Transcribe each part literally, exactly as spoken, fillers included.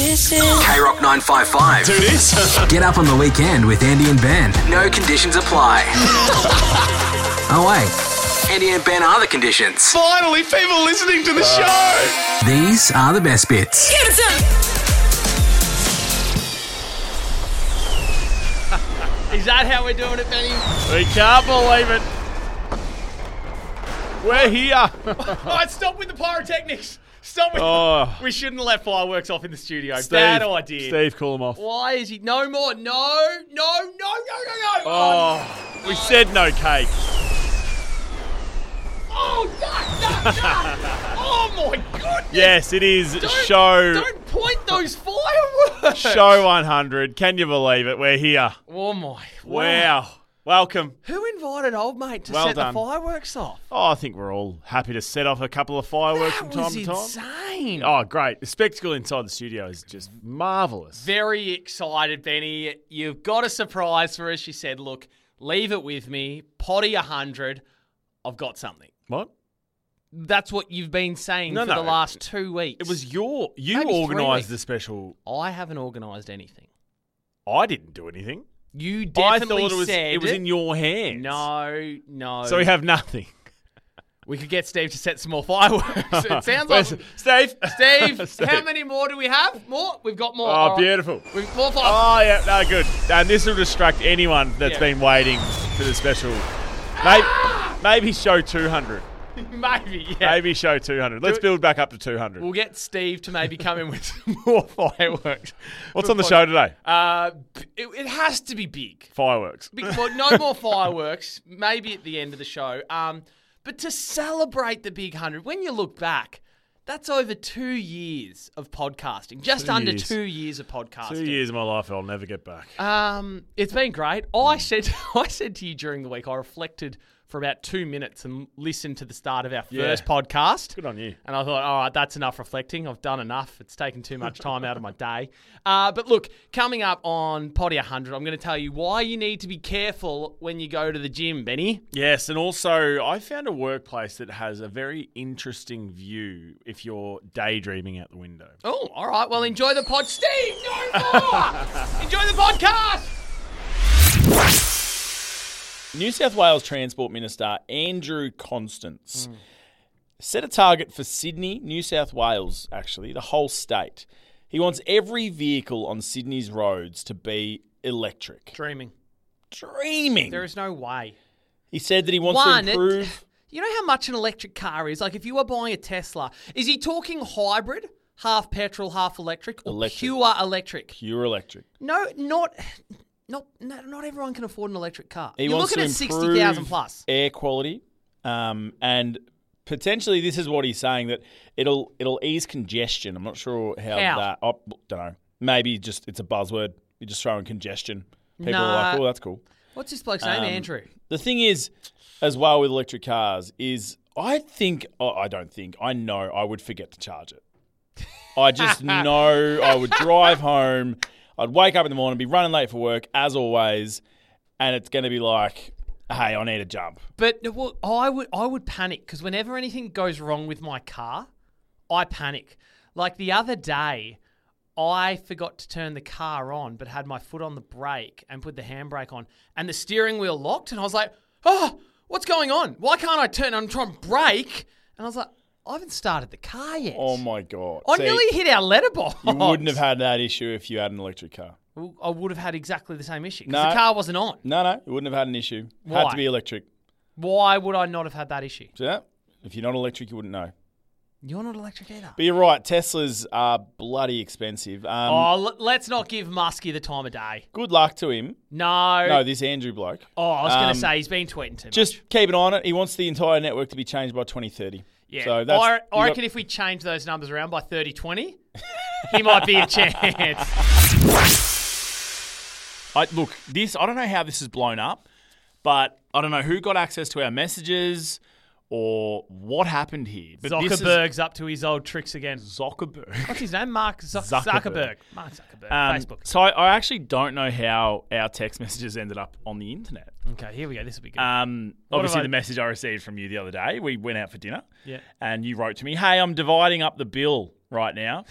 This is K-Rock nine five five. Do this. Get up on the weekend with Andy and Ben. No conditions apply. Oh, wait. Andy and Ben are the conditions. Finally, people listening to the show. These are the best bits. Give it to Is that how we're doing it, Benny? We can't believe it. We're here. All right, stop with the pyrotechnics. Stop with Oh. We shouldn't let fireworks off in the studio. Steve, Bad idea. Steve, call them off. Why is he... No more. No, no, no, no, no, no. Oh, we said no cake. Oh, duck, duck, duck. Oh, my goodness. Yes, it is Don't, show Don't point those fireworks. show one hundred. Can you believe it? We're here. Oh, my. Wow. Welcome. Who invited old mate to Well set done. the fireworks off? Oh, I think we're all happy to set off a couple of fireworks That from time was to time. insane. Oh, great. The spectacle inside the studio is just marvellous. Very excited, Benny. You've got a surprise for us. She said, look, leave it with me. Potty one hundred. I've got something. What? That's what you've been saying No, for no. the last two weeks. It was your... You Maybe three organised weeks. the special... I haven't organised anything. I didn't do anything. You I definitely thought it was, said... it was in your hands. No, no. So we have nothing. We could get Steve to set some more fireworks. It sounds like... Where's- Steve. Steve, Steve. how many more do we have? More? We've got more. Oh, All right. beautiful. We've more fire. Oh, yeah, no, good. And this will distract anyone that's Yeah. been waiting for the special. Maybe, maybe show two hundred. Maybe, yeah. Maybe show two hundred. Let's it- build back up to two hundred. We'll get Steve to maybe come in with some more fireworks. What's on the show today? Uh, it, it has to be big. Fireworks. Big well, no more fireworks. Maybe at the end of the show. Um, but to celebrate the big hundred, when you look back, that's over two years of podcasting. Just Two under years. two years of podcasting. Two years of my life I'll never get back. Um, it's been great. I said, I said to you during the week, I reflected for about two minutes and listened to the start of our Yeah. first podcast. Good on you. And I thought, all right, that's enough reflecting. I've done enough. It's taken too much time out of my day. Uh, but look, coming up on Potty one hundred, I'm going to tell you why you need to be careful when you go to the gym, Benny. Yes, and also I found a workplace that has a very interesting view if you're daydreaming out the window. Oh, all right. Well, enjoy the pod. Steve, no more. Enjoy the podcast. New South Wales Transport Minister Andrew Constance set a target for Sydney, New South Wales, actually, the whole state. He wants every vehicle on Sydney's roads to be electric. Dreaming. Dreaming. There is no way. He said that he wants One, to it- improve... You know how much an electric car is? Like if you were buying a Tesla, is he talking hybrid, half petrol, half electric, or Electric. pure electric? pure electric. No, not, not, no, not everyone can afford an electric car. He You're wants looking to at sixty thousand improve plus. air quality, um, and potentially this is what he's saying, that it'll it'll ease congestion. I'm not sure how, How? that. I don't know. Maybe just it's a buzzword. You're just throwing congestion. People are Nah. like, oh, that's cool. What's this bloke's name? Um, Andrew. The thing is, as well with electric cars, is I think oh, I don't think I know I would forget to charge it. I just know I would drive home. I'd wake up in the morning, be running late for work as always, and it's going to be like, hey, I need a jump. But well, I would, I would panic because whenever anything goes wrong with my car, I panic. Like the other day, I forgot to turn the car on, but had my foot on the brake and put the handbrake on, and the steering wheel locked, and I was like, oh, what's going on? Why can't I turn? I'm trying to brake, and I was like, I haven't started the car yet. Oh my God. I See, nearly hit our letterbox. you wouldn't have had that issue if you had an electric car. Well, I would have had exactly the same issue because No. the car wasn't on. No, no, you wouldn't have had an issue. Had Why? to be electric. Why would I not have had that issue? See that? If you're not electric, you wouldn't know. You're not electric either. But you're right, Teslas are bloody expensive. Um, oh, l- let's not give Muskie the time of day. Good luck to him. No. No, this Andrew bloke. Oh, I was going Um, to say he's been tweeting too Just much. keep an eye on it. He wants the entire network to be changed by twenty thirty. Yeah. So that's, I, you I got- reckon if we change those numbers around by thirty twenty, he might be a chance. I, look, this I don't know how this is blown up, but I don't know who got access to our messages or what happened here. But this is Zuckerberg's up to his old tricks again. Zuckerberg. What's his name? Mark Zuck- Zuckerberg. Zuckerberg. Mark Zuckerberg. Um, Facebook. So I, I actually don't know how our text messages ended up on the internet. Okay, here we go. This will be good. Um, What obviously, have I- the message I received from you the other day, we went out for dinner, Yeah. and you wrote to me, "Hey, I'm dividing up the bill right now.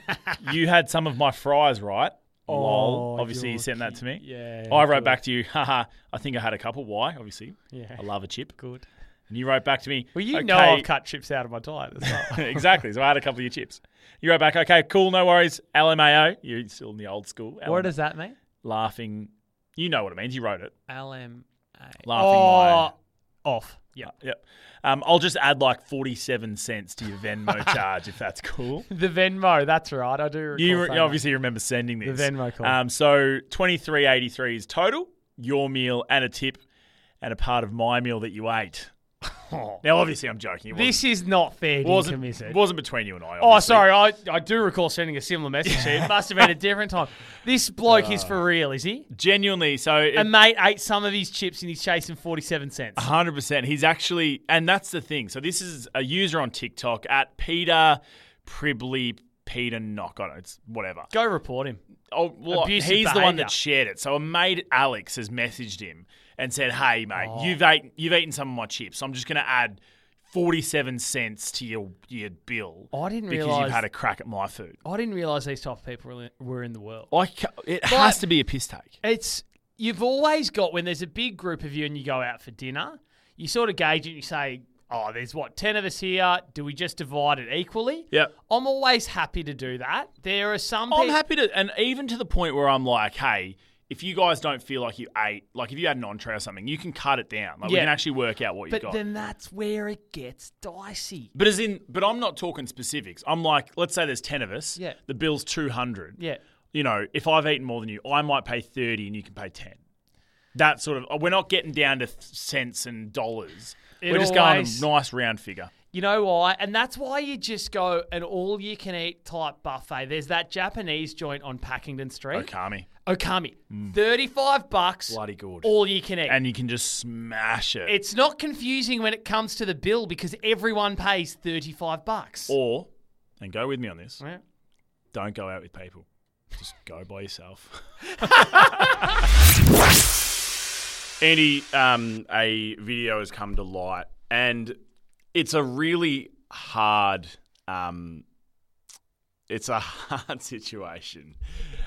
You had some of my fries right. Oh, Lol. Obviously, you you're sent that cute. to me. Yeah, I wrote good. back to you, haha, I think I had a couple. Why? Obviously. Yeah. I love a chip. Good. And you wrote back to me. Well, you okay. know I've cut chips out of my diet as well. Exactly. So I had a couple of your chips. You wrote back, okay, cool, no worries. L M A O. You're still in the old school. What does that mean? Laughing. You know what it means. You wrote it. L M A. Laughing oh, off. Yeah. Yep. Um, I'll just add like forty-seven cents to your Venmo charge if that's cool. The Venmo, that's right. I do recall You re- saying obviously remember sending this. The Venmo call. Um, so twenty-three eighty-three is total, your meal and a tip and a part of my meal that you ate. Oh. Now, obviously, I'm joking. It This is not fair wasn't, wasn't, committed. wasn't between you and I. Oh, obviously. sorry. I, I do recall sending a similar message to you. It must have been a different time. This bloke is for real, is he? Genuinely. So it, A mate ate some of his chips and he's chasing forty-seven cents. one hundred percent. He's actually, and that's the thing. So this is a user on TikTok at Peter Pribley, Peter Knock. I don't know, it's whatever. Go report him. Oh, well, Abusive he's the one behaviour. that shared it. So a mate, Alex, has messaged him and said, hey, mate, Oh. you've, ate, you've eaten some of my chips. So I'm just going to add forty-seven cents to your, your bill. I didn't because realise- you've had a crack at my food. I didn't realise these type of people were in- were in the world. Like, it has to be a piss take. It's you've always got when there's a big group of you and you go out for dinner, you sort of gauge it and you say, oh, there's what, ten of us here. Do we just divide it equally? Yep. I'm always happy to do that. There are some I'm people. happy to, and even to the point where I'm like, hey, if you guys don't feel like you ate, like if you had an entree or something, you can cut it down. Like we Yeah. can actually work out what you But got. then that's where it gets dicey. But as in, but I'm not talking specifics. I'm like, let's say there's ten of us. Yeah. The bill's two hundred. Yeah. You know, if I've eaten more than you, I might pay thirty and you can pay ten. That sort of, we're not getting down to cents and dollars. It we're just always- going a nice round figure. You know why? And that's why you just go an all-you-can-eat type buffet. There's that Japanese joint on Packington Street. Okami. Okami. thirty-five bucks. Bloody good. All you can eat. And you can just smash it. It's not confusing when it comes to the bill because everyone pays thirty-five bucks. Or, and go with me on this, Yeah. don't go out with people. Just go by yourself. Andy, um, a video has come to light, and it's a really hard, um, it's a hard situation.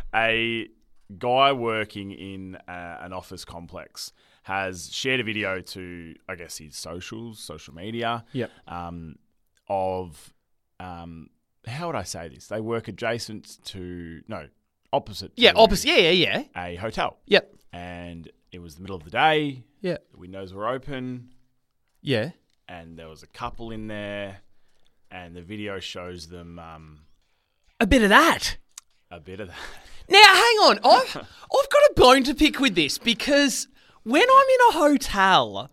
A guy working in uh, an office complex has shared a video to, I guess, his socials, social media, Yep. um, of, um, how would I say this? They work adjacent to, no, opposite. Yeah, to opposite. Yeah, yeah, yeah. A hotel. Yep. And it was the middle of the day. Yeah. The windows were open, Yeah. and there was a couple in there, and the video shows them um, A bit of that. a bit of that. Now, hang on. I've, I've got a bone to pick with this because when I'm in a hotel,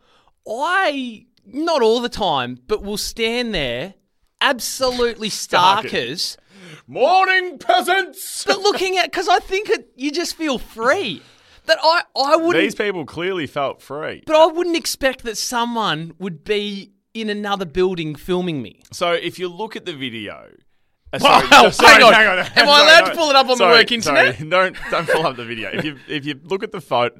I, not all the time, but will stand there absolutely starkers, Morning, peasants! but looking at, because I think it, you just feel free. That I, I wouldn't, These people clearly felt free. but I wouldn't expect that someone would be in another building filming me. So if you look at the video... uh, Wow, sorry, sorry, hang on. hang on. Am I Sorry, allowed no. to pull it up on the Sorry, work internet? sorry. Don't, don't pull up the video. If you, if you look at the photo...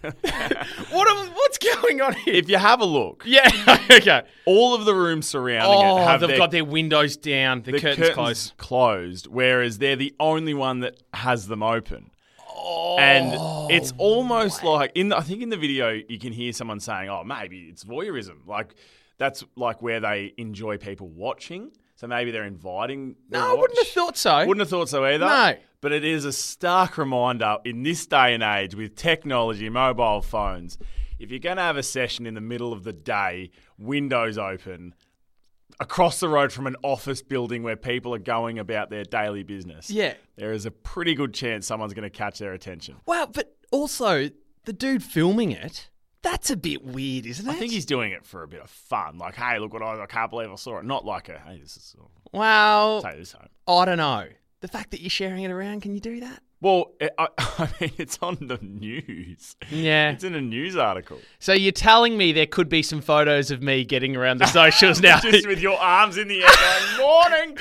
What am, what's going on here? if you have a look, Yeah, okay. all of the rooms surrounding Oh, it have they've their got their windows down, the, the curtains, closed. closed, whereas they're the only one that has them open. Oh, And it's almost like in the, I think in the video you can hear someone saying, "Oh, maybe it's voyeurism." Like that's like where they enjoy people watching. So maybe they're inviting. no, their I wouldn't have watch. thought so. Wouldn't have thought so either. No. But it is a stark reminder in this day and age with technology, mobile phones, if you're going to have a session in the middle of the day, windows open, across the road from an office building where people are going about their daily business, Yeah. there is a pretty good chance someone's going to catch their attention. Wow, but also the dude filming it, that's a bit weird, isn't it? I think he's doing it for a bit of fun. Like, hey, look what I, I can't believe I saw it. Not like a, hey, this is, Well, take this home. I don't know. The fact that you're sharing it around, can you do that? Well, it, I, I mean, it's on the news. Yeah. It's in a news article. So you're telling me there could be some photos of me getting around the socials now? Just with your arms in the air going, morning,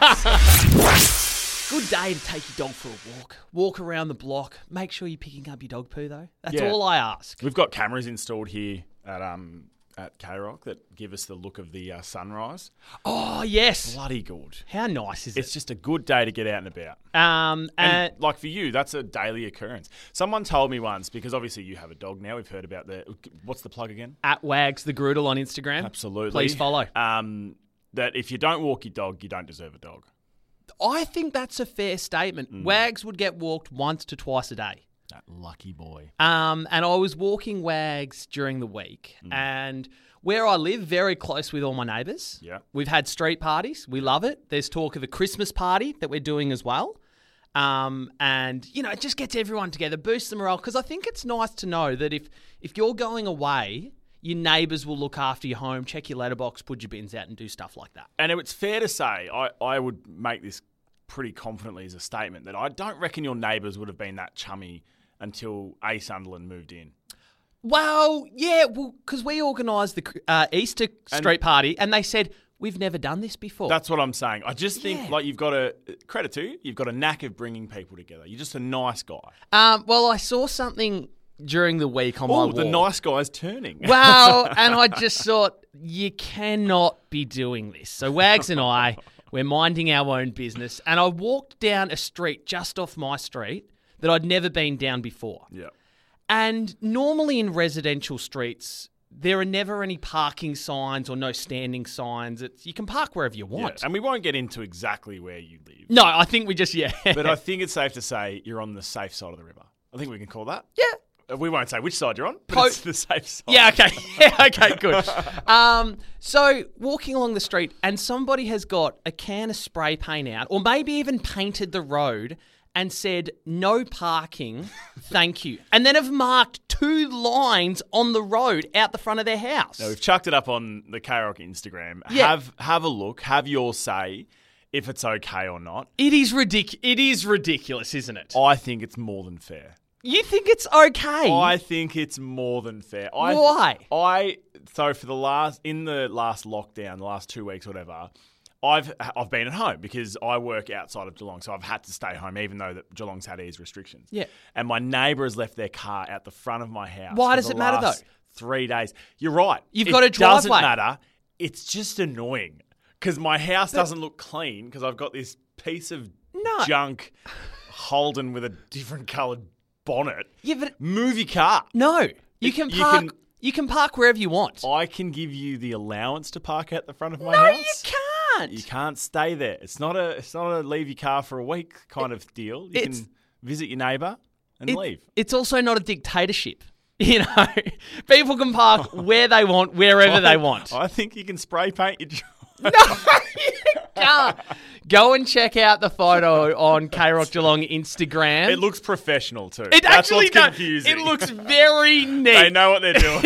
peasants. Good day to take your dog for a walk. Walk around the block. Make sure you're picking up your dog poo, though. That's Yeah. all I ask. We've got cameras installed here at um at K-Rock that give us the look of the uh, sunrise. Oh, yes. Bloody good. How nice is It's it? just a good day to get out and about. Um, And and like for you, that's a daily occurrence. Someone told me once, because obviously you have a dog now. We've heard about the what's the plug again? at Wags the Groodle on Instagram. Absolutely. Please follow. Um, that if you don't walk your dog, you don't deserve a dog. I think that's a fair statement. Mm. Wags would get walked once to twice a day. That lucky boy. Um, and I was walking Wags during the week, Mm. and where I live, very close with all my neighbours. Yeah. We've had street parties. We love it. There's talk of a Christmas party that we're doing as well. Um, and, you know, it just gets everyone together, boosts the morale, because I think it's nice to know that if, if you're going away, your neighbours will look after your home, check your letterbox, put your bins out and do stuff like that. And it's fair to say, I, I would make this pretty confidently as a statement, that I don't reckon your neighbours would have been that chummy until A. Sunderland moved in. Well, yeah, well, because we organised the uh, Easter street party, and they said, we've never done this before. That's what I'm saying. I just think, Yeah. like, you've got a, credit to you, you've got a knack of bringing people together. You're just a nice guy. Um, well, I saw something during the week on my Oh, walk. the nice guy's turning. Well, and I just thought, you cannot be doing this. So Wags and I, we're minding our own business, and I walked down a street just off my street that I'd never been down before. Yeah. And normally in residential streets, there are never any parking signs or no standing signs. It's, you can park wherever you Yeah. want. And we won't get into exactly where you live. No, I think we just, yeah. But I think it's safe to say you're on the safe side of the river. I think we can call that. yeah. Uh, We won't say which side you're on, but Po- it's the safe side. Yeah, okay. Yeah, okay, good. Um, so walking along the street and somebody has got a can of spray paint out, or maybe even painted the road and said, no parking, thank you. And then have marked two lines on the road out the front of their house. Now, we've chucked it up on the K-Rock Instagram. Yeah. Have have a look. Have your say if it's okay or not. It is ridic- It is ridiculous, isn't it? I think it's more than fair. You think it's okay? I think it's more than fair. I, Why? I so for the last in the last lockdown, the last two weeks, whatever. I've I've been at home because I work outside of Geelong, so I've had to stay home, even though that Geelong's had ease restrictions. Yeah. And my neighbour has left their car out the front of my house. Why for does the it matter, last though? Three days. You're right. You've It got a doesn't driveway. matter. It's just annoying because my house doesn't look clean because I've got this piece of No. junk Holden with a different coloured bonnet. Yeah, but Move your car. no. You You can can- park. You can park wherever you want. I can give you the allowance to park at the front of my no, house. you can't. You can't stay there. It's not a. It's not a leave your car for a week kind of deal. You it's- can visit your neighbour and It- leave. It's also not a dictatorship. You know, people can park where they want, wherever they want. I think you can spray paint your. No, you can't. Go and check out the photo on K-Rock Geelong Instagram. It looks professional too. It That's actually what's does. confusing. It looks very neat. They know what they're doing.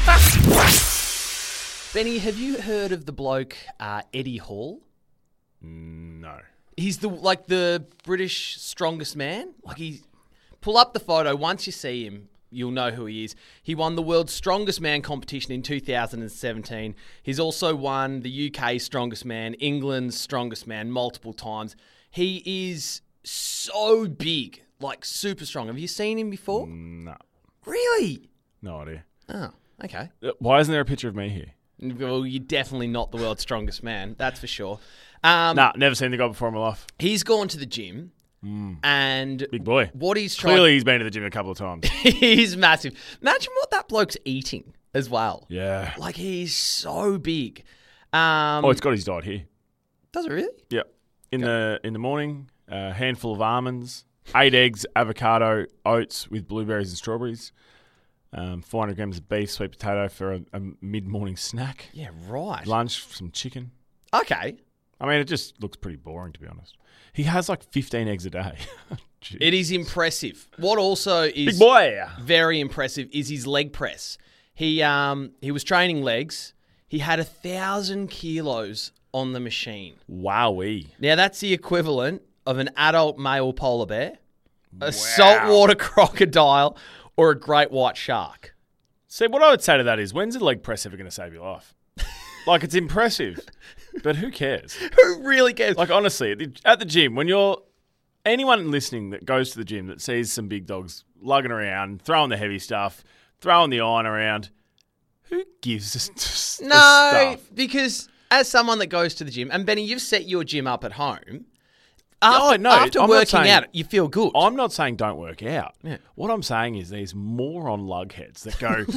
Benny, have you heard of the bloke uh, Eddie Hall? No. He's the like the British strongest man. Like he, pull up the photo. Once you see him, you'll know who he is. He won the world's strongest man competition in two thousand seventeen. He's also won the U K's strongest man, England's strongest man multiple times. He is so big, like super strong. Have you seen him before? No. Really? No idea. Oh, okay. Uh, Why isn't there a picture of me here? Well, you're definitely not the world's strongest man. That's for sure. Um, Nah, never seen the guy before in my life. He's gone to the gym, and Big boy. what he's trying Clearly, he's been to the gym a couple of times. he's massive. Imagine what that bloke's eating as well. Yeah. Like he's so big. Um, Oh, it's got his diet here. does it really? Yeah. In the in the morning, a handful of almonds, eight eggs, avocado, oats with blueberries and strawberries, um, four hundred grams of beef, sweet potato for a, a mid-morning snack. Yeah, right. Lunch, some chicken. Okay. I mean, it just looks pretty boring, to be honest. He has like fifteen eggs a day. Jeez. It is impressive. What also is Big boy. very impressive is his leg press. He um he was training legs. He had a thousand kilos on the machine. Wowee. Now that's the equivalent of an adult male polar bear, a saltwater crocodile, or a great white shark. See, what I would say to that is, when's the leg press ever going to save your life? Like, it's impressive, but who cares? Who really cares? Like, honestly, at the, at the gym, when you're... Anyone listening that goes to the gym that sees some big dogs lugging around, throwing the heavy stuff, throwing the iron around, Who gives us s- No, stuff? because as someone that goes to the gym, and Benny, you've set your gym up at home. Oh, After, no, after I'm not working saying- out, you feel good. I'm not saying don't work out. Yeah. What I'm saying is these moron lugheads that go,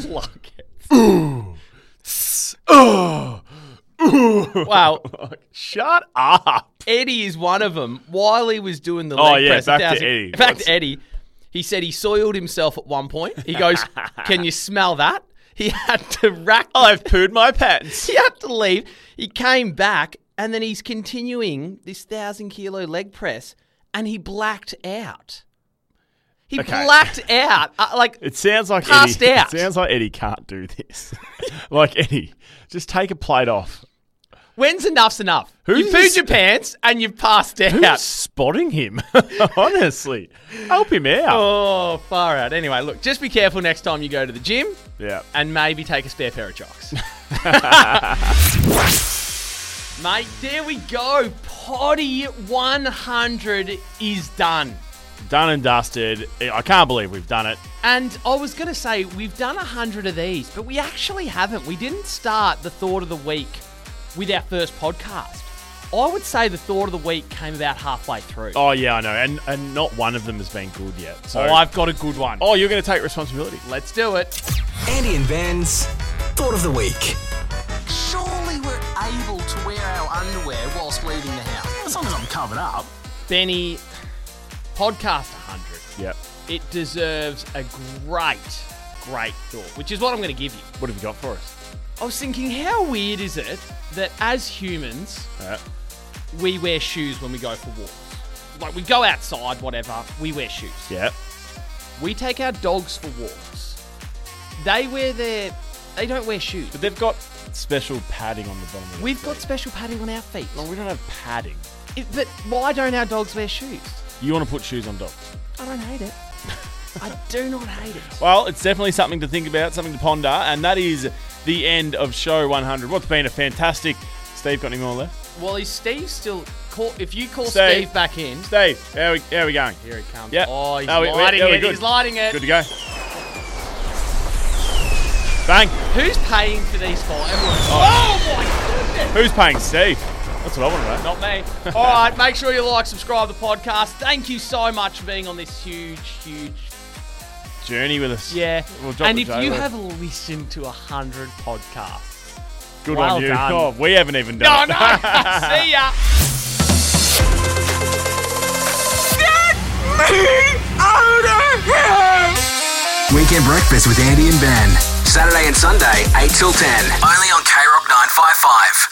Well, shut up. Eddie is one of them. While he was doing the Oh, leg yeah, press, back to a thousand- Eddie. Back What's- to Eddie. He said he soiled himself at one point. He goes, "Can you smell that?" He had to rack. I've pooed my pants. He had to leave. He came back, and then he's continuing this thousand kilo leg press, and he blacked out. He Okay. blacked out. Uh, like It sounds like Passed Eddie. out. It sounds like Eddie can't do this. Like Eddie, just take a plate off. when's enough's enough? Who's you pooed this- your pants and you've passed Who's out. spotting him? Honestly, help him out. Oh, far out. Anyway, look, just be careful next time you go to the gym, Yeah. and maybe take a spare pair of jocks. Mate, there we go. Potty one hundred is done. Done and dusted. I can't believe we've done it. And I was going to say, we've done one hundred of these, but we actually haven't. We didn't start the Thought of the Week with our first podcast. I would say the Thought of the Week came about halfway through. Oh yeah, I know, and and not one of them has been good yet. So Oh, I've got a good one. oh, you're going to take responsibility. Let's do it. Andy and Ben's Thought of the Week. Surely we're able to wear our underwear whilst leaving the house. As long as I'm covered up. Benny, podcast one hundred. Yep. It deserves a great, great thought, which is what I'm going to give you. What have you got for us? I was thinking, how weird is it that as humans, Yeah. we wear shoes when we go for walks? Like, we go outside, whatever, we wear shoes. Yep. We take our dogs for walks. They wear their... They don't wear shoes. But they've got special padding on the bottom of their We've got feet. special padding on our feet. No, we don't have padding. It- but why don't our dogs wear shoes? You want to put shoes on dogs? I don't hate it. I do not hate it. Well, it's definitely something to think about, something to ponder, and that is the end of show one hundred. What's been a fantastic... Steve, got any more left? Well, is Steve still... Call, if you call Steve. Steve back in... Steve, how are we, how are we going? Here he comes. Yep. Oh, he's No, we- we- lighting yeah, we're it. good. He's lighting it. Good to go. Bang. Who's paying for these fireworks? Oh, my goodness. Who's paying Steve? That's what I want to know. Not me. All right, make sure you like, subscribe to the podcast. Thank you so much for being on this huge, huge... Journey with us. Yeah. We'll drop And the if J you word. have listened to one hundred podcasts... Good well on you. done. Oh, we haven't even No, done no. it. See ya. Weekend Breakfast with Andy and Ben. Saturday and Sunday, eight till ten. Only on K Rock nine five five.